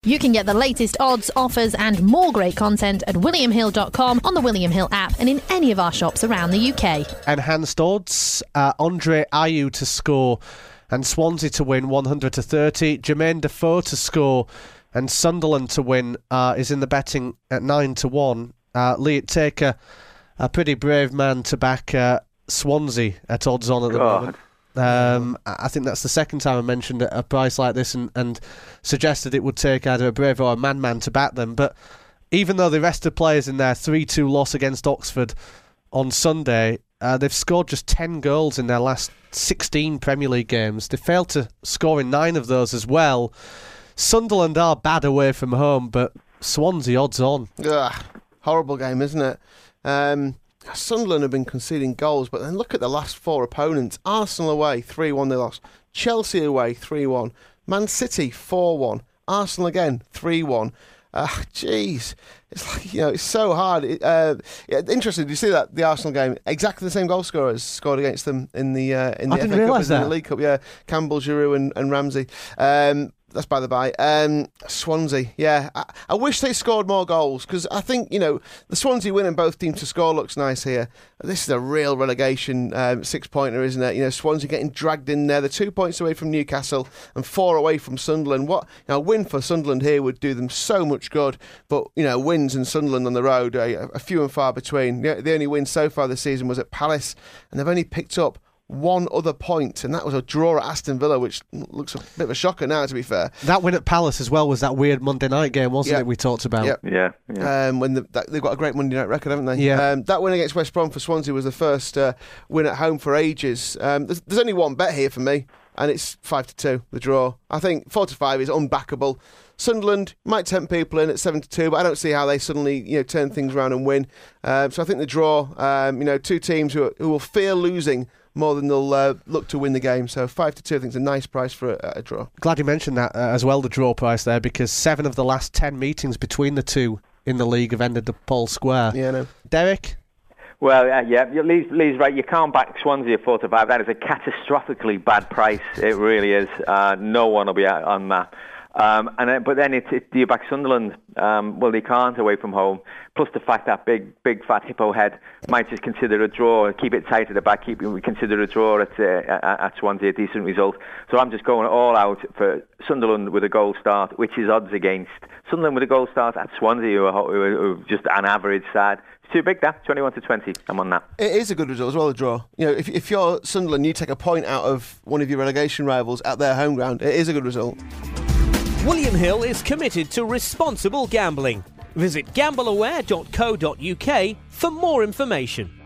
You can get the latest odds, offers and more great content at williamhill.com, on the William Hill app and in any of our shops around the UK. Enhanced odds, Andre Ayew to score and Swansea to win 100-30. Jermaine Defoe to score and Sunderland to win is in the betting at 9-1. Lee, it take a pretty brave man to back Swansea at odds on at the moment. I think that's the second time I mentioned a price like this and suggested it would take either a brave or a man to back them. But even though they rested players in their 3-2 loss against Oxford on Sunday, they've scored just 10 goals in their last 16 Premier League games. They failed to score in 9 of those as well. Sunderland are bad away from home, but Swansea odds on. Ugh, horrible game, isn't it? Sunderland have been conceding goals, but then look at the last 4 opponents. Arsenal away, 3-1 they lost. Chelsea away, 3-1. Man City, 4-1. Arsenal again, 3-1. Jeez. It's like, it's so hard. Interesting, did you see that, the Arsenal game? Exactly the same goal scorers scored against them in the FA Cup and the League Cup. Yeah, Campbell, Giroud and Ramsey. That's by the by. Swansea, yeah. I wish they scored more goals because I think, the Swansea win and both teams to score looks nice here. This is a real relegation 6-pointer, isn't it? Swansea getting dragged in there. They're 2 points away from Newcastle and 4 away from Sunderland. A win for Sunderland here would do them so much good, but, wins in Sunderland on the road are few and far between. The only win so far this season was at Palace, and they've only picked up 1 other point, and that was a draw at Aston Villa, which looks a bit of a shocker now, to be fair. That win at Palace as well was that weird Monday night game, wasn't it, we talked about? Yep. Yeah. When they've got a great Monday night record, haven't they? Yeah. That win against West Brom for Swansea was the first win at home for ages. There's only one bet here for me, and it's 5-2, the draw. I think 4-5 is unbackable. Sunderland might tempt people in at 7-2, but I don't see how they suddenly turn things around and win. So I think the draw, 2 teams who will fear losing more than they'll look to win the game. So 5-2 I think is a nice price for a draw. Glad you mentioned that as well, the draw price there, because 7 of the last 10 meetings between the two in the league have ended at Paul Square. Yeah, I know. Derek? Well, Lee's right. You can't back Swansea at 4-5. That is a catastrophically bad price. It really is. No one will be out on that. But then do you back Sunderland? Well, they can't away from home. Plus the fact that big fat hippo head might just consider a draw, keep it tight at the back, consider a draw at Swansea a decent result. So I'm just going all out for Sunderland with a goal start, which is odds against. Sunderland with a goal start at Swansea, who are just an average side. It's too big, that 21-20. I'm on that. It is a good result as well, a draw. If you're Sunderland, you take a point out of one of your relegation rivals at their home ground. It is a good result. William Hill is committed to responsible gambling. Visit gambleaware.co.uk for more information.